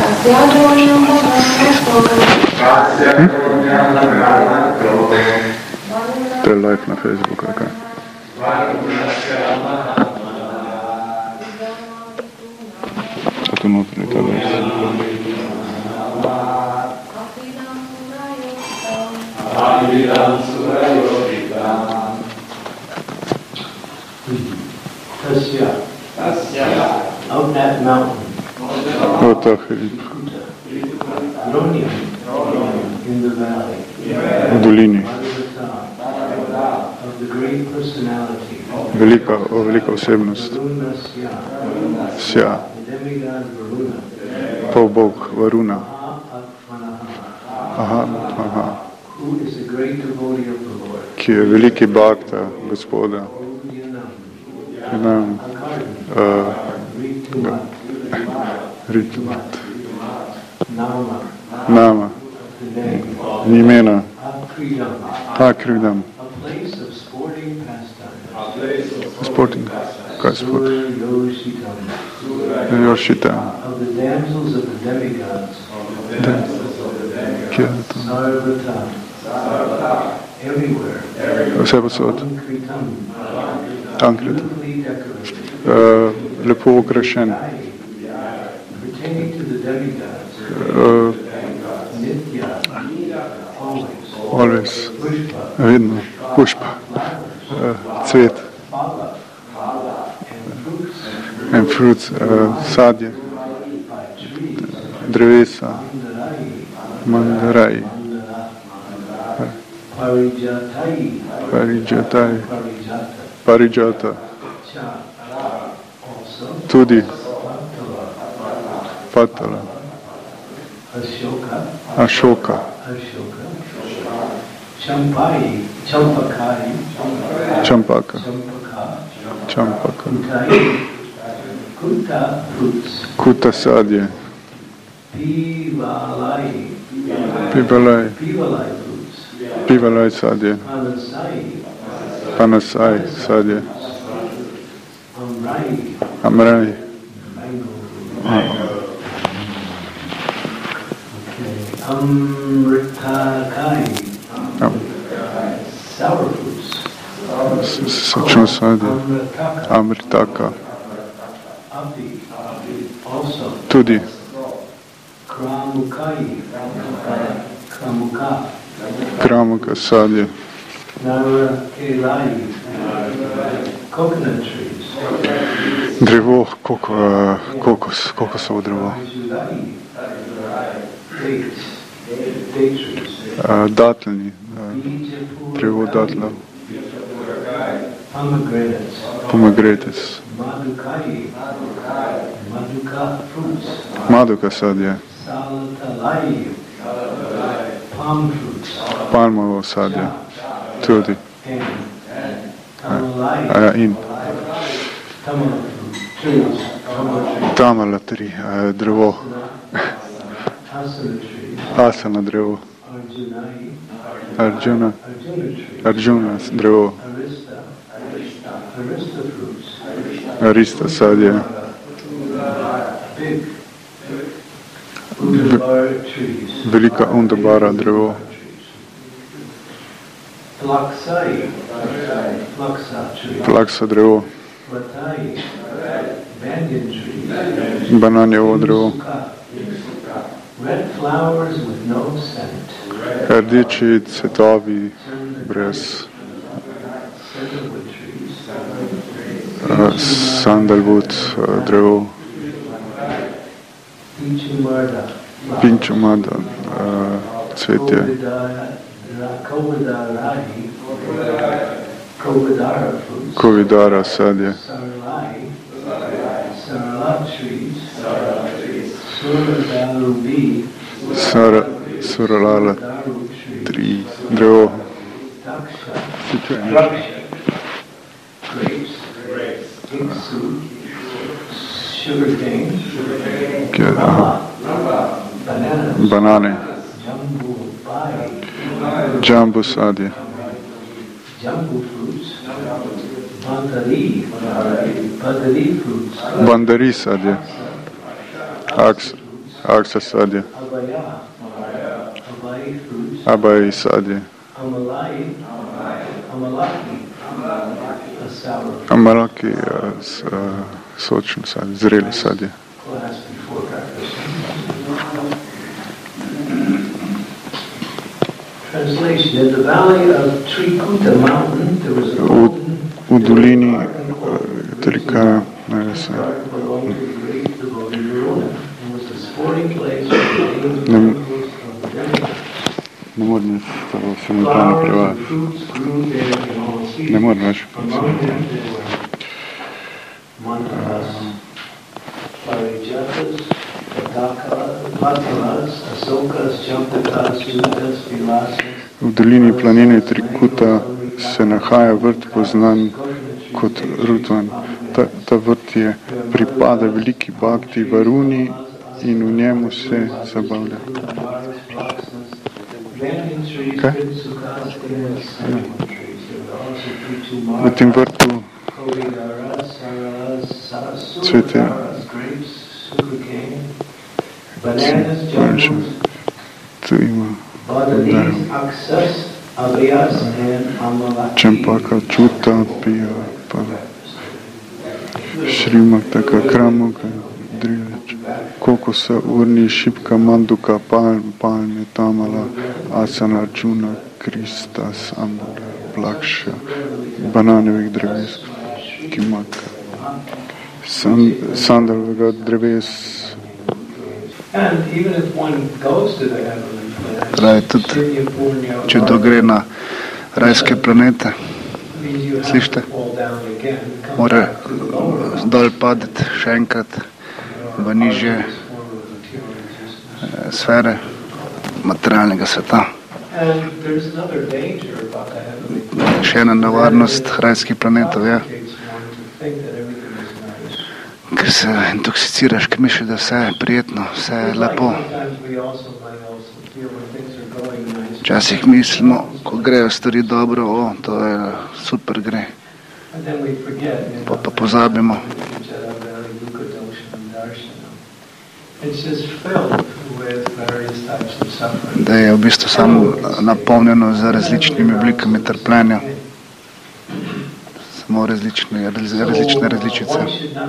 To je live na Facebooku, kaj? A tu notri je ta vers. Of that mountain, in the valley, v dolini, of the great personality, velika osebnost, Sja, the demigod Varuna, polbog Varuna, who is a great devotee of the Lord, ki je veliki bhakta Gospoda, Ritumat, Nama, imena, Akridam, sporting, kaj sporting, Yoshita, kje je to? Vse posod. Ankrit. Lepo okrašen. Always. Vedno. Pušpa. Cvet. And fruits. Sadje. Drevesa. Mandarai. Parijata. Tudi. Patala. Ashoka. Champaka. Kuta sadje. Pivalai sadje. Panasai sadje. Amrai. Amritakai. Sour fruits. Sočno sadje. Amritaka. Tudi. Kramuka sadje. Coconut trees. Drevo, kokosovo drevo. Datlni, drevo datlov. Pomegranates. Maduka sadje. Palmovo sadje. Tudi. In Tamala tri, drevo. Asana drevo. Arjuna drevo. Arista sadje. Velika Undabara drevo. Plaksa drevo. Bananjevo drevo. Rdeči cvetovi brez sandalwood drevo. Pinčumada cvetje. Kovidara sadje. Suralala tri drevo. Banane. Jambu sadje. Bandari sadje. Aksa sadje, Abaya, Abai fruits, Abai sadje, Amalai, Amalaki, a sour Amalaki sočno sadje, zreli sadje. class before breakfast. Translation: in the valley of Trikuta mountain there was a golden V dolini Trika, ne se, garden belonging to the great devotee Varuna, and was a sporting place for the daily miracles of the demigods. ne morem to simultano Flowers and prevajati. fruits grew there in all Ne seasons. morem več. Among them there were Mandalas, Parijatas, Patalas, Asokas, Champakas, Yudas, Vilasas. V dolini planine Trikuta se nahaja vrt poznan kot Rutvan. Ta vrt je pripada veliki bhakti Varuni in v njemu se zabavlja. Kaj? V tem vrtu cvete tu ima Čempaka, Čuta, Pija, pa Šrimata, Kramoka, Driveč, Kokosa, Urni, Šipka, Manduka, Palme, Tamala, Asana, Arjuna, Krista, Samura, Plakša, bananevih dreves, Kimaka, sandalovega dreves. Pravi tudi, če kdo gre na rajske planete, slište, mora dol padeti še enkrat v nižje sfere materialnega sveta. Še ena nevarnost rajskih planetov je, ker se intoksiciraš, ker misliš, da vse je prijetno, vse je lepo. Včasih mislimo, ko grejo stvari dobro, to je super gre. Pa pozabimo, da je v bistvu samo napolnjeno z različnimi oblikami trpljenja. Samo različne različice.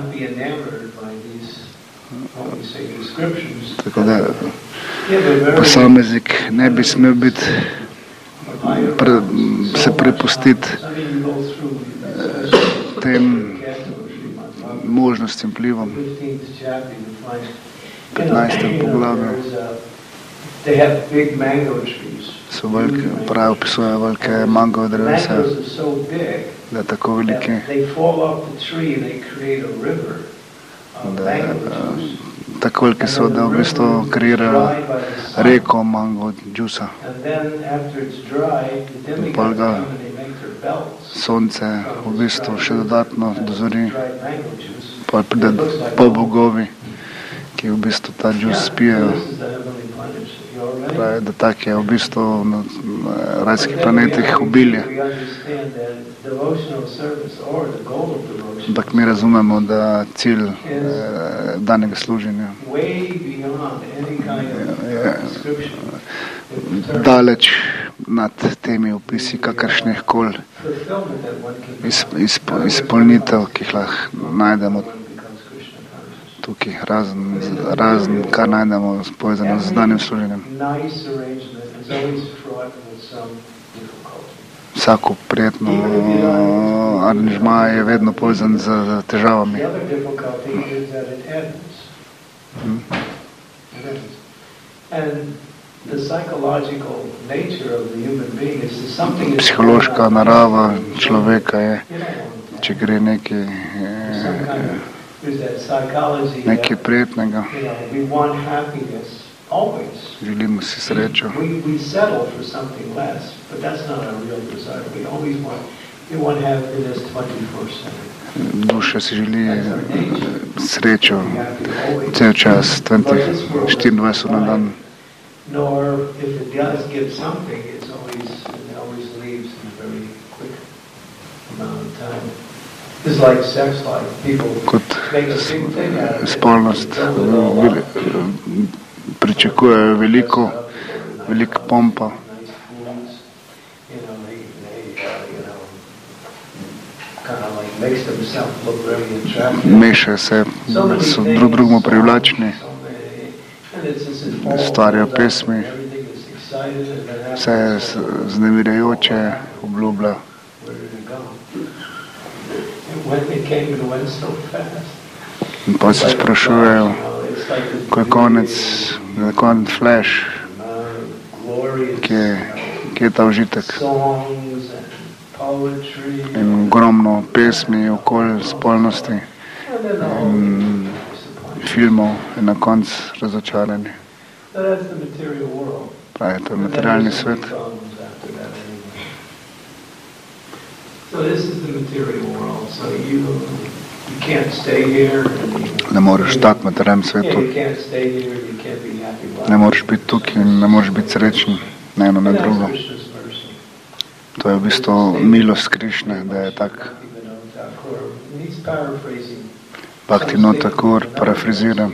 Tako da posameznik ne bi smel biti se prepustiti tem možnostim, vplivom. 15. poglavje so velike, pravi opisujejo velike mangove drevesa, da je tako veliki, da tako veliki so, da v bistvu kreirajo reko mango džusa. In pol ga sonce v bistvu še dodatno dozori, pol pride po bogovi, ki v bistvu ta džus spijejo. Pravi, da tak je v bistvu na rajskih planetih obilje. Ampak mi razumemo, da cilj danega služenja je daleč nad temi opisi kakršnih koli izpolnitev, ki jih lahko najdemo tukaj, razen kar najdemo povezano z danim služenjem. Vsako prijetno aranžma je vedno povezan z težavami. Psihološka narava človeka je, če gre nekaj prijetnega, želimo si srečo. Duša si želi srečo cel čas, 24 na dan. Kot spolnost pričakujejo veliko pompa. Mešajo se, so drugemu privlačni, stvarijo pesmi, vse je vznemirjajoče, obljublja. In pa se sprašujejo, ko je konec flash, kje je ta užitek. In ogromno pesmi okoli spolnosti in filmov in na koncu razočarani. Pravi, to je materialni svet. Ne moreš stati v materialnem svetu. Ne moreš biti tukaj in ne moreš biti srečen na eno na drugo. To je v bistvu milost Krišne, da je tak. Bhaktivinoda Thakur parafrazira.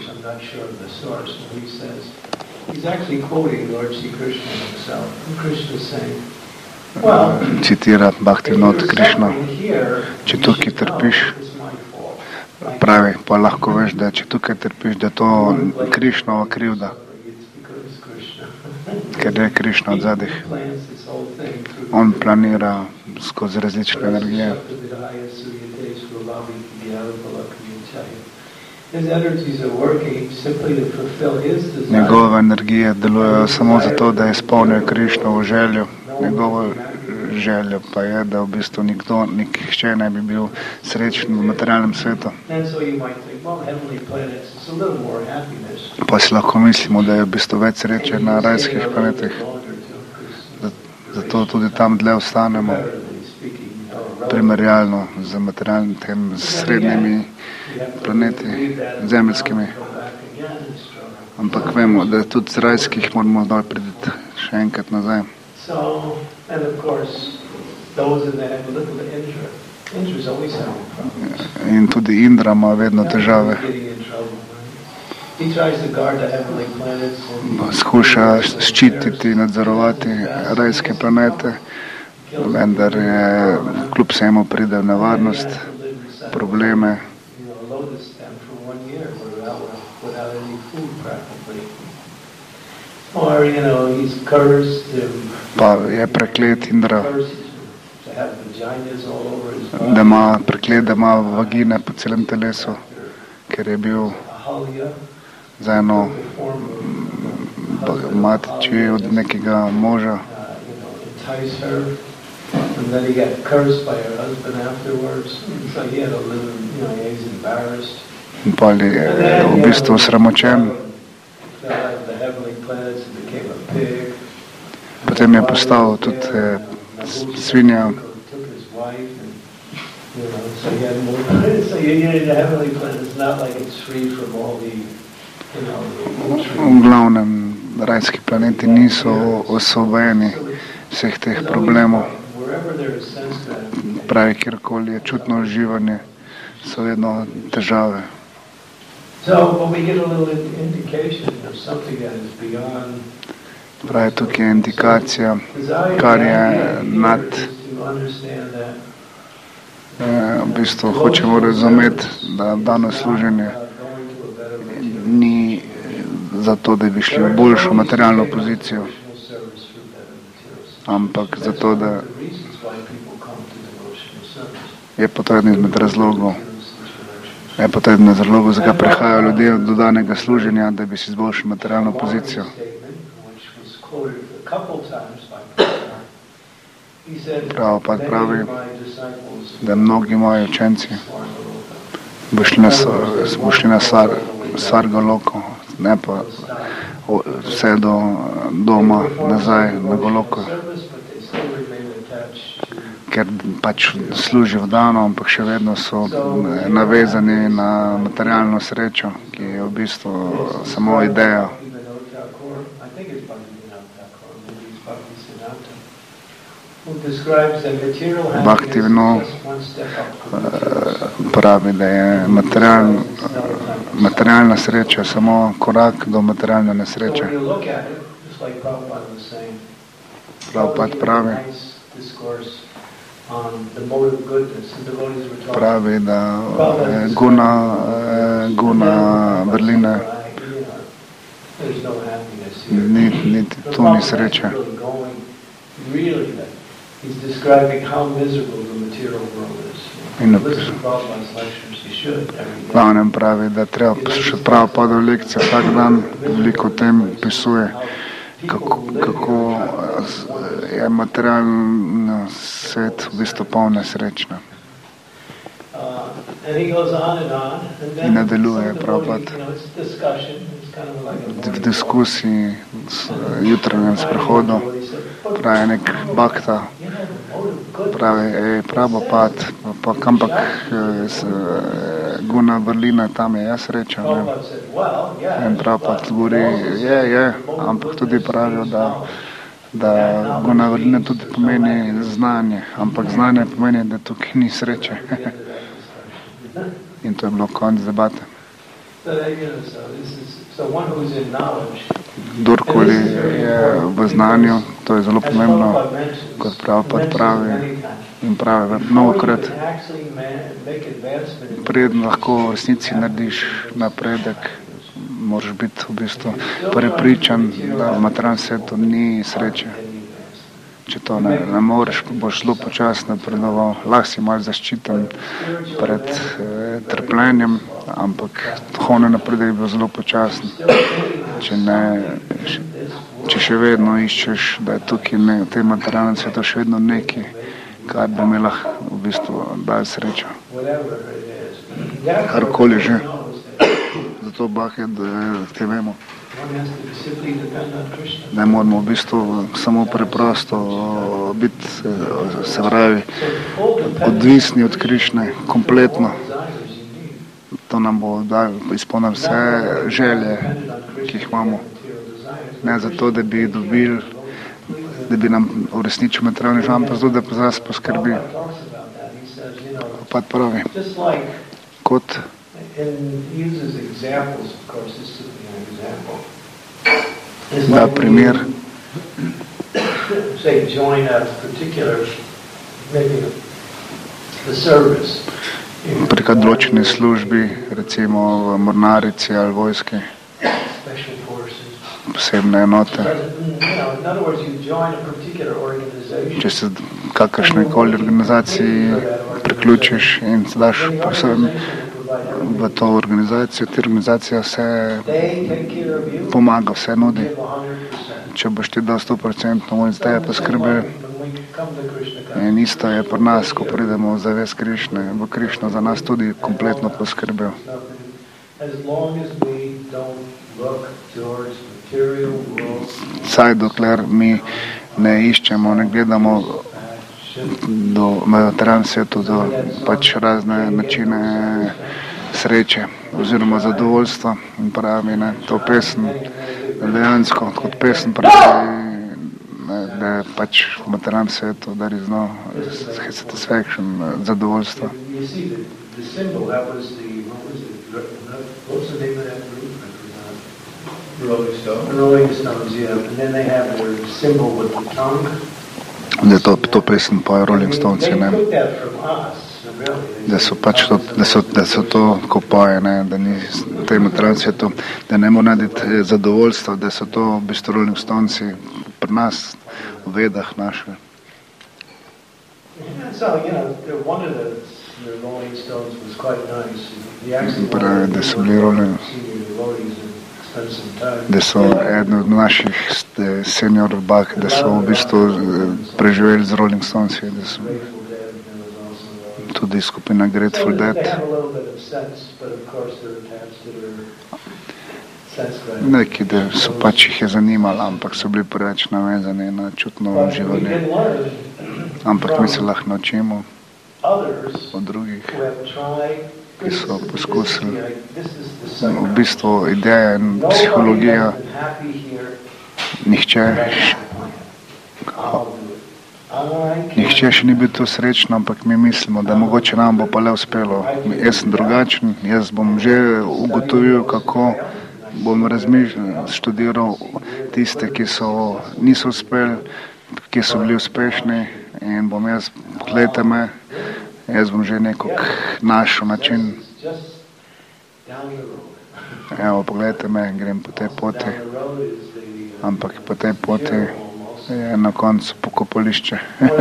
Citira Bhaktivinoda Krišno. Če tukaj trpiš, pravi, pa lahko veš, da če tukaj trpiš, da je to Krišnova krivda. Ker je Krišna od zadih. On planira skozi različne energije. Njegove energije delujejo samo zato, da izpolnijo Krišnovo željo. Njegova želja pa je, da v bistvu nihče ne bi bil srečen v materialnem svetu. Pa si lahko mislimo, da je v bistvu več sreče na rajskih planetih. Zato tudi tam dlje ostanemo, primerjalno z materialnim tem srednjimi planeti, zemeljskimi. Ampak vemo, da tudi z rajskih moramo dol priti še enkrat nazaj. In tudi Indra ima vedno težave. Skuša ščititi, nadzorovati rajske planete, vendar je kljub vsemu pride v nevarnost, probleme. Pa je preklet Indra, da ima vagine po celem telesu, ker je bil za eno matiči od nekega moža. In pol je v bistvu sramočen. Potem je postal tudi svinja. V glavnem, rajski planeti niso osvobojeni vseh teh problemov. Pravi, kjerkoli je čutno uživanje, so vedno težave. Pravi, tukaj je indikacija, kar je nad. V bistvu hočemo razumeti, da dano služenje ni zato, da bi šli v boljšo materialno pozicijo, ampak zato, da je potreben izmed razlogov. Je potreben iz razlogov, zakaj prihajajo ljudje do danega služenja, da bi si izboljšali materialno pozicijo. Pravi, da mnogi moji učenci bo šli na Sargaloko, ne pa vse do doma nazaj na Goloko, ker pač služijo v dano, ampak še vedno so navezani na materialno srečo, ki je v bistvu samo ideja. Bhaktivinoda pravi, da je materialna sreča samo korak do materialne nesreče. Prabhupada pravi, da guna vrline niti tu ni sreče. In glavnem pravi, da treba poslušati Prabhupadove lekcije vsak dan, veliko o tem pisuje, kako je materialni svet v bistvu poln nesrečna. In nadaljuje Prabhupada v diskusiji s jutranjem sprehodu, pravi nek bhakta, pravi, Prabhupada, ampak guna vrlina, tam je jaz sreča. In Prabhupada govori, je, ampak tudi pravijo, da guna vrlina tudi pomeni znanje, ampak znanje pomeni, da tukaj ni sreče. In to je bilo konec debate. Kdorkoli je v znanju, to je zelo pomembno, kot Prabhupada pravi, in pravi mnogokrat, preden lahko v resnici narediš napredek, moraš biti v bistvu prepričan, da v materialnem svetu ni sreče. Če to ne moreš, boš zelo počasno napredoval, lahko si malo zaščiten pred trpljenjem, ampak duhovni napredek je bil zelo počasen. Če še vedno iščeš, da je tukaj v tem materialnem svetu še vedno nekaj, kar bi mi lahko v bistvu dal srečo. Karkoli že. Zato Bhakti, da te vemo. Ne moramo v bistvu samo preprosto biti, se pravi, odvisni od Krišne, kompletno. To nam bo izpolnilo vse želje, ki jih imamo. Ne zato, da bi dobili, da bi nam uresničil materialni žal, ampak zato, da pa za nas poskrbi. Pa pravi, kot da primer pri določeni službi, recimo v mornarici ali vojski, posebne enote. Če se kakršnekoli organizaciji priključiš in se daš posebno v to organizacijo, ti organizacija vse pomaga, vse nudi. Če boš ti dal 100% in zdaj poskrbi. In isto je pri nas, ko pridemo v zavest Krišne, v Krišno za nas tudi kompletno poskrbel. Saj dokler mi ne iščemo, ne gledamo do materialnega svetu, do pač razne načine sreče oziroma zadovoljstva. In pravi, to pesem dejansko kot pesem pravi, da je pač v materialnem svetu, there is no satisfaction, zadovoljstva. Rolling Stones, yeah. And then they have their symbol with the tongue. Da to pesem poje Rolling Stones, ne. Da so pač to, da so to, ko poje, ne, da ni v tem materialnem svetu, da ne more narediti zadovoljstva, da so to v bistvu Rolling Stones pri nas, v vedah naše. Pravi, da so bili Rolling, da so eden od naših senior bak, da so v bistvu preživeli z Rolling Stones, da so tudi skupina Grateful Dead. Neki, da so pač jih je zanimalo, ampak so bili preveč navezani na čutno uživanje. Ampak mi se lahko naučimo od drugih, ki so poskusili. V bistvu ideja in psihologija, nihče Nihče še ni bil tu srečen, ampak mi mislimo, da mogoče nam bo pa le uspelo. Jaz sem drugačen, jaz bom že ugotovil, kako bom študiral tiste, ki niso uspeli, ki so bili uspešni in bom jaz, pogledajte me, jaz bom že nekako našel način. Evo, pogledajte me, grem po tej poti, ampak po tej poti je na koncu pokopališče.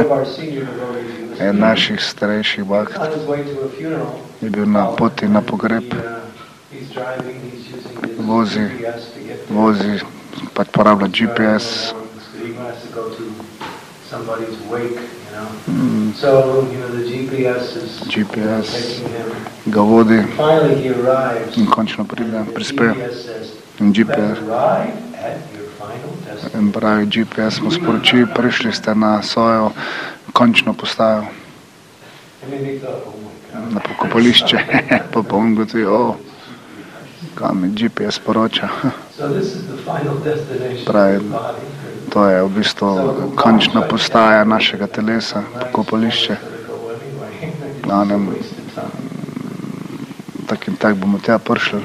En naših starejših bakt je bil na poti na pogreb, vozi, pač porablja GPS. GPS ga vodi in končno pride, prispe. In GPS in pravi, GPS mu sporoči, prišli ste na svojo končno postajo, na pokopališče. Pa on gotovi, kam mi GPS poroča. Pravi, to je v bistvu končna postaja našega telesa, pokopališče. Tak in tak bomo tja prišli.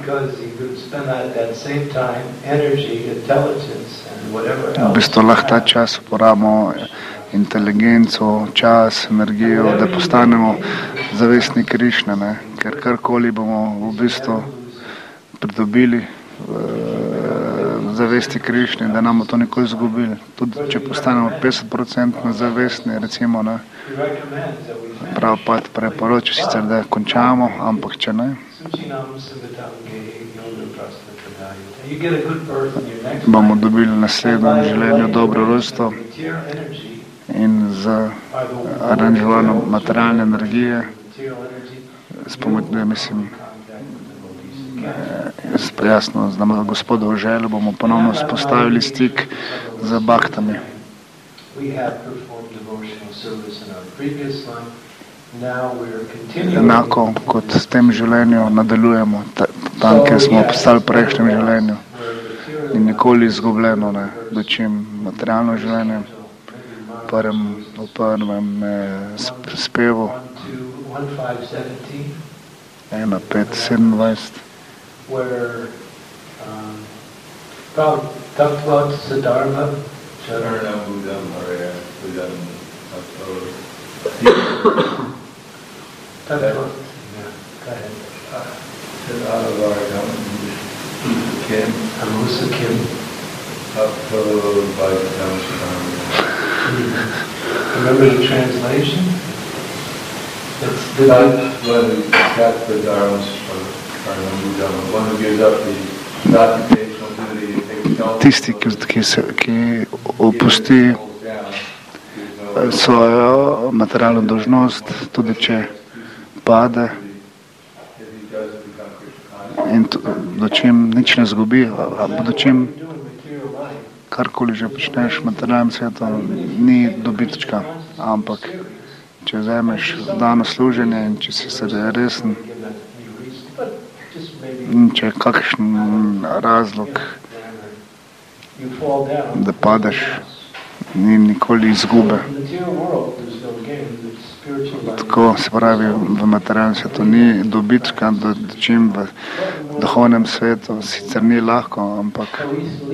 V bistvu lahko ta čas uporabimo inteligenco, čas, energijo, da postanemo zavestni Krišne, ne? Ker karkoli bomo v bistvu pridobili zavesti Krišne, da nam to nikoli izgubili. Tudi če postanemo 50% zavestni, recimo, ne? Prabhupada preporoča sicer, da končamo, ampak če ne, bomo dobili naslednjem življenju dobro rojstvo in z aranžirano materialne energije, s pomočjo, mislim, jasno, z nama Gospodovo željo bomo ponovno spostavili stik z baktami. Enako kot s tem življenju nadaljujemo tam, kjer smo postali v prejšnjem življenju. In nikoli izgubljeno, ne, dočim materialno življenje. V prvem spevu 1.5.27 where talked about Siddhartha. Sharanam Buddham Arya Buddham Tattva. Go ahead. Siddhartha Kim. Amusa Kim. Remember the translation? It's the Dharmas. Tisti, ki opusti svojo materialno dolžnost, tudi če pade in dočim nič ne zgubi, dočim karkoli že počneš v materialnem svetu, ni dobička, ampak če vzameš dano služenje in če si se resen, in če je kakšen razlog, da padeš, ni nikoli izgube. Tako se pravi, v materialnem svetu ni dobička, dočim v duhovnem svetu sicer ni lahko, ampak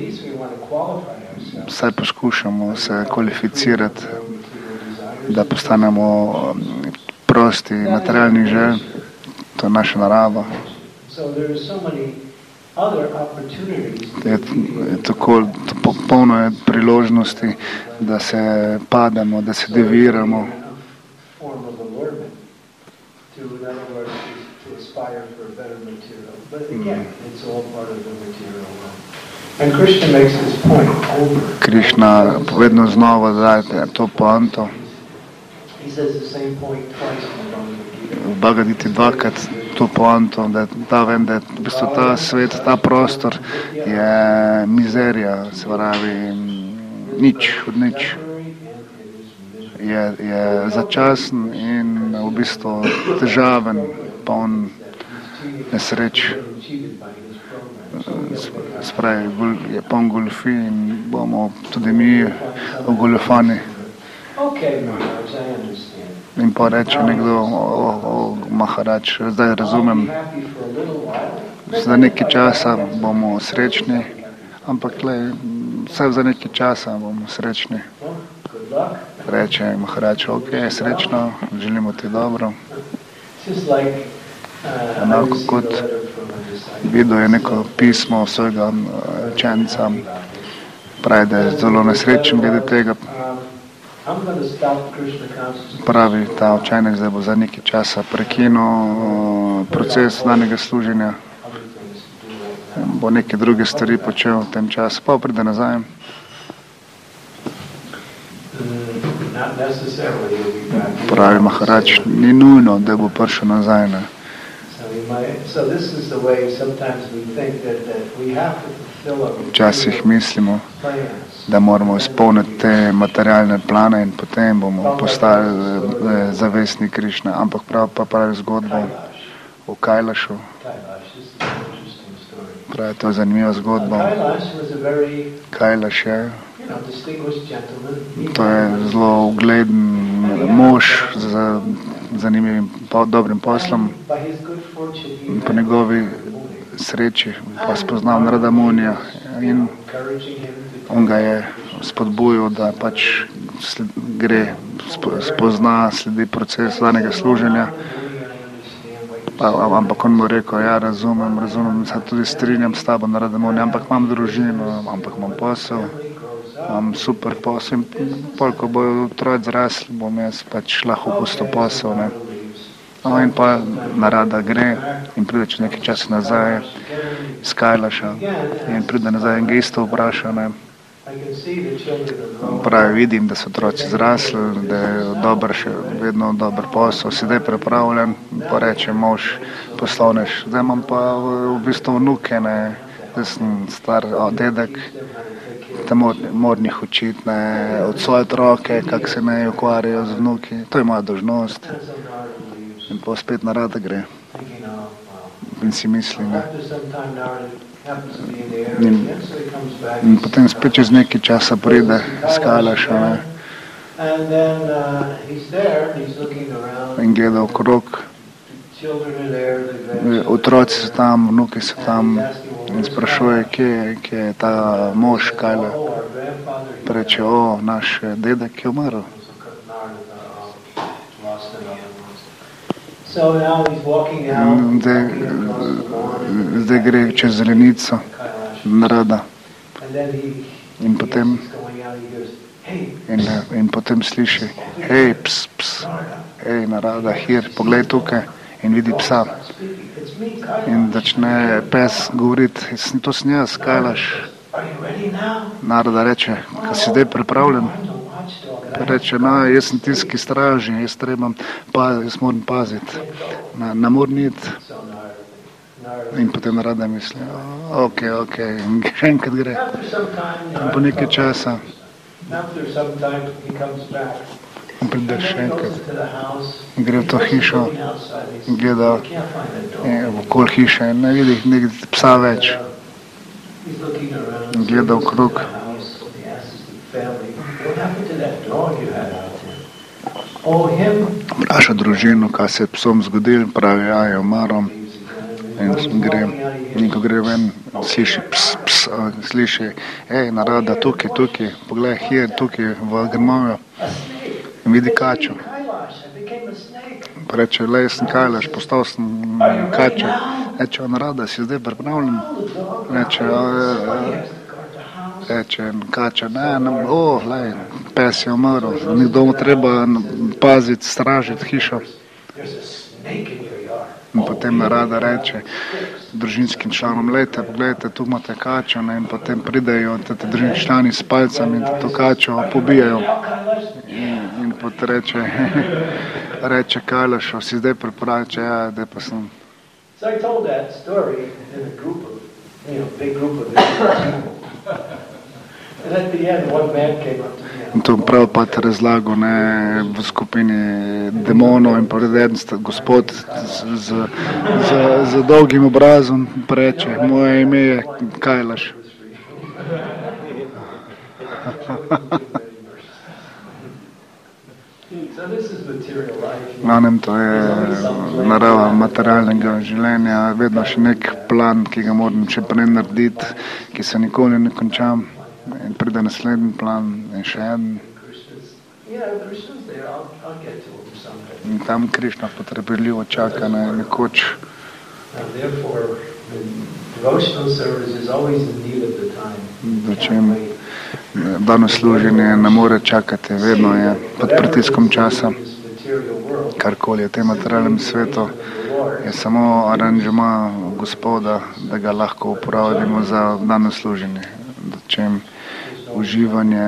vsaj poskušamo se kvalificirati, da postanemo prosti materialnih želj. To je naša narava. Je tako polno je priložnosti, da se pademo, da se deviramo. Krišna vedno znova daje to poanto. V Bhagavad-giti dvakrat to poanto, da vem, da je v bistvu ta svet, ta prostor je mizerija, se pravi nič od nič. Je začasen in v bistvu težaven, poln nesreč. Se pravi, je poln goljufi in bomo tudi mi ogoljufani. In pa reče nekdo, Maharač, zdaj razumem, za nekaj časa bomo srečni, ampak vsaj za nekaj časa bomo srečni. Reče Maharač, ok, srečno, želimo ti dobro. Enako kot videl je neko pismo svojega učenca, pravi, da je zelo nesrečen glede tega. Pravi ta učenec, da bo za nekaj časa prekinil proces danega služenja, bo neke druge stvari počel v tem času, pa pride nazaj. Pravi Maharač, ni nujno, da bo prišel nazaj. Ne? Včasih mislimo, da moramo izpolniti te materialne plane in potem bomo postali zavestni Krišne. Ampak pravi zgodbo o Kailašu. Pravi, to je zanimiva zgodba. Kailaš je, to je zelo ugleden mož z zanimivim, dobrim poslom. Po njegovi sreči pa spoznal Narada Munija in on ga je spodbujal, da pač gre, spozna, sledi proces danega služenja. Ampak on mu rekel, ja, razumem, se tudi strinjam s tabo, Narada Munija, ampak imam družino, ampak imam posel, imam super posel in pol, ko bojo otroci zrasli, bom jaz pač lahko pustil posel. Ne. In pa Narada gre in pride čez nekaj časa nazaj iz Kailaša in pride nazaj in ga isto vpraša. Ne. Pravi, vidim, da so otroci zrasli, da je dober, še vedno dober posel, si zdaj pripravljen, pa reče mož poslovnež. Zdaj imam pa v bistvu vnuke, ne, zdaj sem star dedek, te moram jih učiti, ne, od svoje otroke, kako se ne ukvarjajo z vnuki, to je moja dolžnost. In pa spet Narada gre in si misli, ne. In potem spet čez nekaj časa pride z Kailaša, ne. In gleda okrog, otroci so tam, vnuki so tam in sprašuje, kje je ta mož Kaila. Reče, naš dedek je umrl. Zdaj gre čez zelenico Narada in potem sliši, hej, ps, hej, Narada, hir, poglej tukaj in vidi psa. In začne pes govoriti, to sem jaz, Kailaš. Narada reče, kaj si zdaj pripravljen? Reče, jaz sem tisti, ki straži, jaz moram paziti, ne moram iti. In potem Narada misli, ok, in še enkrat gre. In po nekaj časa pride še enkrat, gre v to hišo, gleda okoli hiše in ne vidi psa več. Gleda okrog. Vpraša družino, kaj se je psom zgodil, pravi, je umrl. In gre, in ko gre ven, sliši ps, sliši, Narada, tukaj, poglej, hier, tukaj, v grmovju. In vidi kačo. Reče, jaz sem Kailaš, postal sem kačo. Reče, Narada, si zdaj pripravljen? Reče, kača, pes je umrl, nekdo mu treba paziti, stražiti hišo. In potem Narada reče družinskim članom, pogledajte, tu imate kačo, ne, in potem pridejo te družinski člani s palcem in to kačo pobijajo. In potem reče Kailaš, si zdaj pripravljen, zdaj pa sem. So I told that story in a group of, big group of people. And at the end, one man came up to me. In to prav pa te razlago, ne, v skupini demonov in poveden gospod z dolgim obrazom preče, moje ime je Kailaš. Glavnem, to je narava materialnega življenja, vedno še nek plan, ki ga moram še prej narediti, ki se nikoli ne konča, in pride naslednji plan in še en. In tam Krišna potrpežljivo čaka na nekoč. Dočem dano služenje ne more čakati, vedno je pod pritiskom časa. Karkoli je v tem materialnem svetu, je samo aranžma Gospoda, da ga lahko uporabimo za dano služenje. Dočem uživanje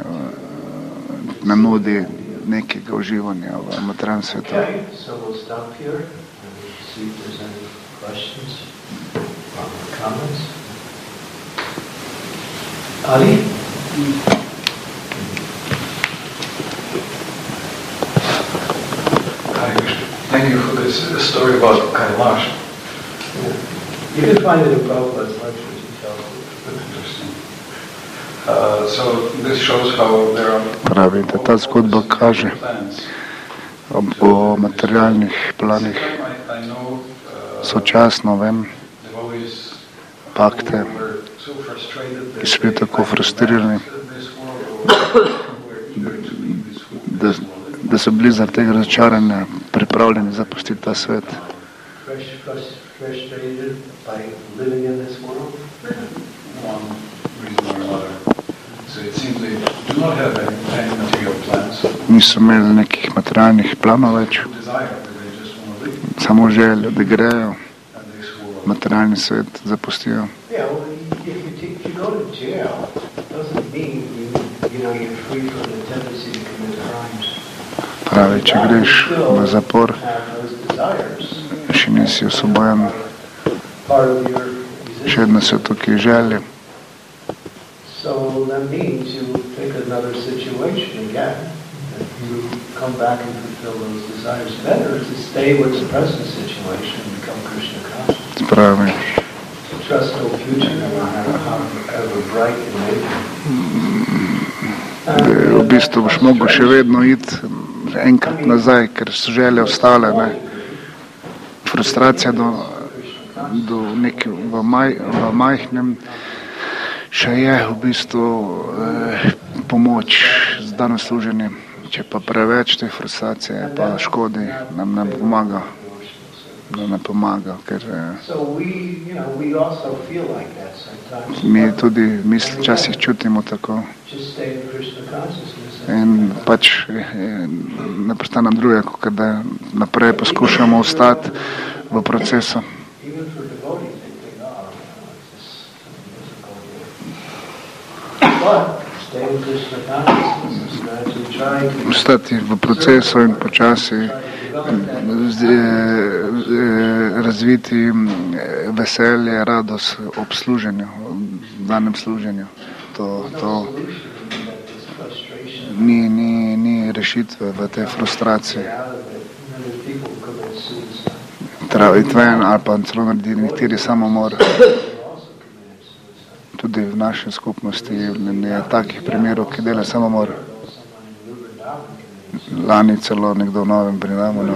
ne nudi nekega uživanja v materialnem svetu. Ali? Thank you for this story about Kailash. You can find it in Prabhupada's lectures. Interesting. So this shows how there are. Pravi, da ta zgodba kaže o materialnih planih. Sočasno vem, pakte, ki so bili tako frustrirani, da so bili zaradi tega razočaranja pripravljeni zapustiti ta svet. Niso imeli nekih materialnih planov več, samo željo, da grejo, materialni svet zapustijo. Pravi, če greš v zapor, še nisi osvobojen, še vedno so tukaj želje. So that means you take another situation again, that you come back and fulfill those desires. Better to stay with the present situation and become Krishna conscious. Pravi. Trust no future, no matter however bright it may be. V bistvu boš mogel še vedno iti enkrat nazaj, ker so želje ostale. Ne? Frustracija do v majhnem še je v bistvu pomoč z dano služenjem. Če pa preveč te frustracije pa škodi, nam ne pomaga. Ne pomaga, ker mi tudi včasih čutimo tako. In pač ne prestane druge, kot da naprej poskušamo ostati v procesu. Ostati v procesu in počasi razviti veselje, radost ob služenju, v danem služenju. To ni rešitve v tej frustraciji. Tven ali pa celo naredi nekateri samomor. Tudi v naši skupnosti je takih primerov, ki dela samomor. Lani celo nekdo v Novem Brindavanu.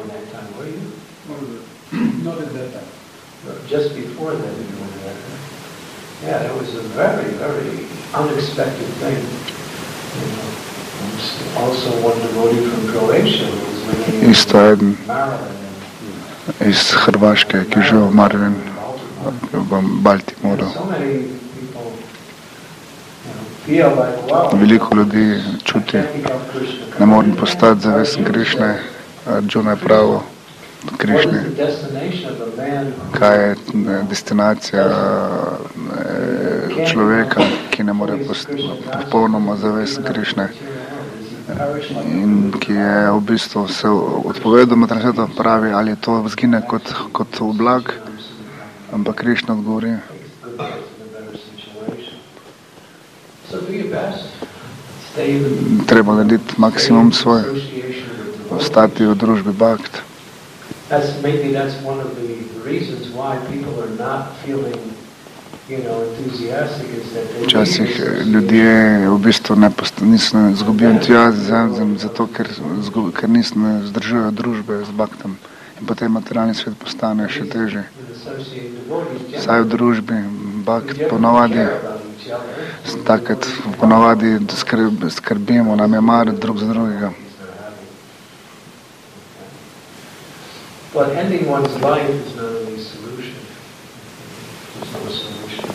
Just before that, yeah, it was a very, very unexpected thing. You know, also one devotee from Croatia was living in Maryland. Iz Hrvaške, ki živi v Maryland, v Baltimoru. Veliko ljudi čuti, ne morem postati zavesten Krišne, Arjuna je pravo Krišne. Kaj je destinacija človeka, ki ne more postati popolnoma zavesten Krišne in ki je v bistvu se odpovedal materialnemu svetu, pravi, ali to zgine kot oblag, ampak Krišna odgovori. Treba narediti maksimum svoj, ostati v družbi bhakt. Včasih ljudje v bistvu niso izgubijo entuziazem zato, ker ne vzdržujejo družbe z bhaktom. In potem materialni svet postane še težji. Saj v družbi bhakt ponavadi skrbimo, nam je mar drug za drugega. But ending one's life is not only a solution. There's no solution.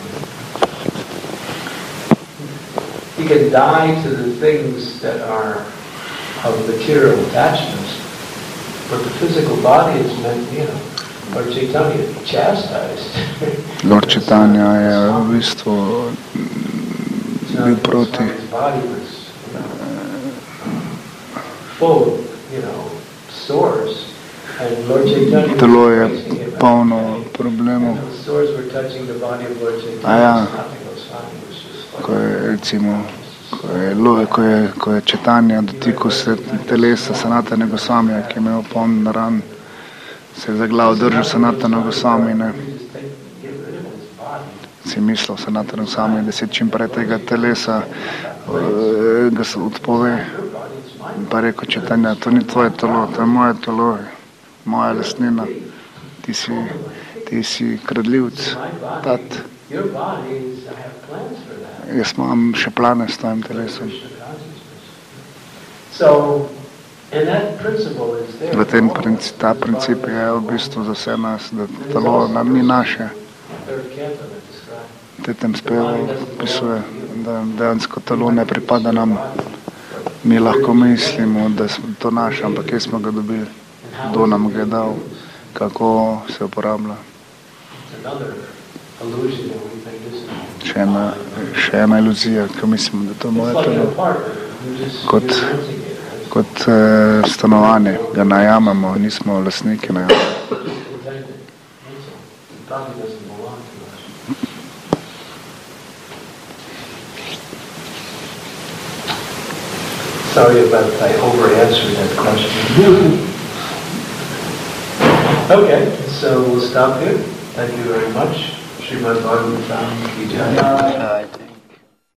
You can die to the things that are of material attachments, but the physical body is meant, Lord Chaitanya chastised. Lord Chaitanya je v bistvu bil proti. His body was full of, sores. Telo je polno problemov. Ko je Chaitanya dotikal se telesa Sanatana Goswamija, ki je imel poln ran, se je za glavo držal Sanatana Goswami, si mislil Sanatana Goswami, da se čim prej tega telesa ga se odpove. Pa rekel Chaitanya, to ni tvoje telo, to je moje telo. Moja lastnina, ti si kradljivc, tat. Jaz imam še plane s tvojim telesom. Ta princip je v bistvu za vse nas, da telo ni naše. V tem spevu opisuje, da dejansko telo ne pripada nam. Mi lahko mislimo, da je to naše, ampak kje smo ga dobili? Kdo nam ga je dal, kako se uporablja. Še ena iluzija, ki mislimo, da to je moje telo. Kot stanovanje, ga najamemo, nismo lastniki najamemo. Sorry about I over-answered that question. Okay, so we'll stop here. Thank you very much. Srimad Bhagavatam Ki Jai.